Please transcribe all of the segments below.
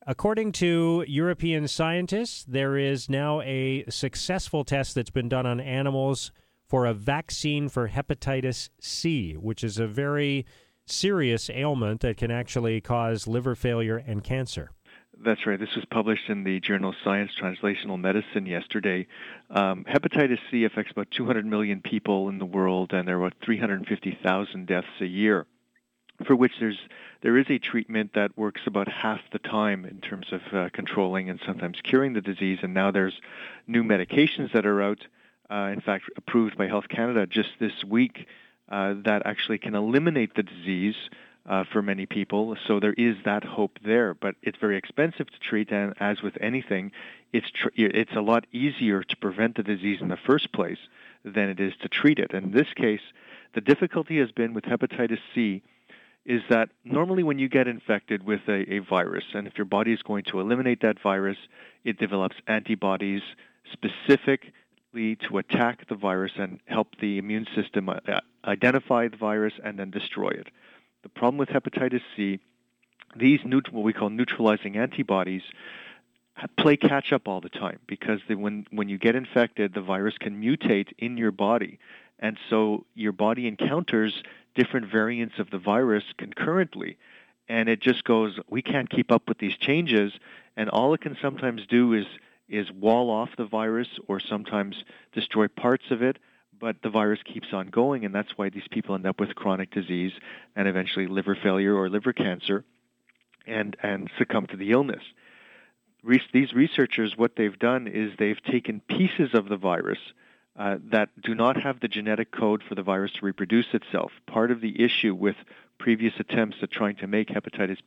According to European scientists, there is now a successful test that's been done on animals for a vaccine for hepatitis C, which is a very serious ailment that can actually cause liver failure and cancer. That's right. This was published in the journal Science Translational Medicine yesterday. Hepatitis C affects about 200 million people in the world, and there are about 350,000 deaths a year, for which there is a treatment that works about half the time in terms of controlling and sometimes curing the disease. And now there's new medications that are out, in fact, approved by Health Canada just this week, that actually can eliminate the disease for many people. So there is that hope there, but it's very expensive to treat, and as with anything, it's a lot easier to prevent the disease in the first place than it is to treat it. In this case, the difficulty has been with hepatitis C is that normally when you get infected with a virus, and if your body is going to eliminate that virus, it develops antibodies specifically to attack the virus and help the immune system identify the virus and then destroy it. The problem with hepatitis C, these what we call neutralizing antibodies play catch up all the time, because when you get infected, the virus can mutate in your body, and so your body encounters different variants of the virus concurrently, and it just goes, we can't keep up with these changes, and all it can sometimes do is wall off the virus or sometimes destroy parts of it, but the virus keeps on going, and that's why these people end up with chronic disease and eventually liver failure or liver cancer and succumb to the illness. These researchers, what they've done is they've taken pieces of the virus that do not have the genetic code for the virus to reproduce itself. Part of the issue with previous attempts at trying to make hepatitis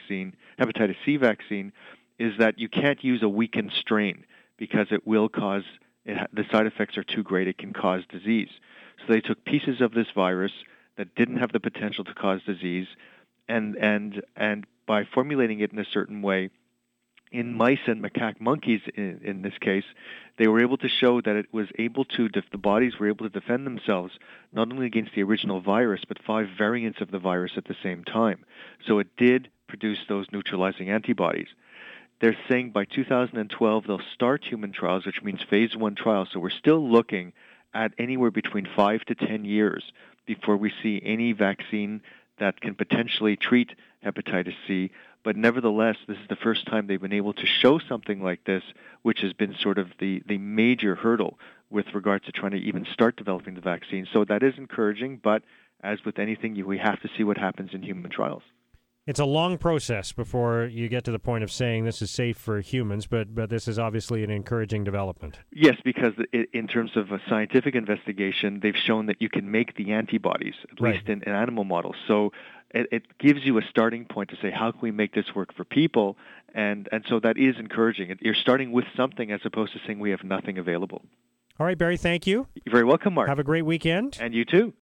C vaccine, is that you can't use a weakened strain because it will cause, the side effects are too great, it can cause disease. So they took pieces of this virus that didn't have the potential to cause disease, and by formulating it in a certain way, in mice and macaque monkeys, in this case, they were able to show that it was able to, the bodies were able to defend themselves not only against the original virus, but 5 variants of the virus at the same time. So it did produce those neutralizing antibodies. They're saying by 2012 they'll start human trials, which means phase 1 trials. So we're still looking at anywhere between 5 to 10 years before we see any vaccine that can potentially treat hepatitis C. But nevertheless, this is the first time they've been able to show something like this, which has been sort of the major hurdle with regard to trying to even start developing the vaccine. So that is encouraging, but as with anything, we have to see what happens in human trials. It's a long process before you get to the point of saying this is safe for humans, but this is obviously an encouraging development. Yes, because in terms of a scientific investigation, they've shown that you can make the antibodies, at least in animal models. So it gives you a starting point to say, how can we make this work for people? And so that is encouraging. You're starting with something as opposed to saying we have nothing available. All right, Barry, thank you. You're very welcome, Mark. Have a great weekend. And you too.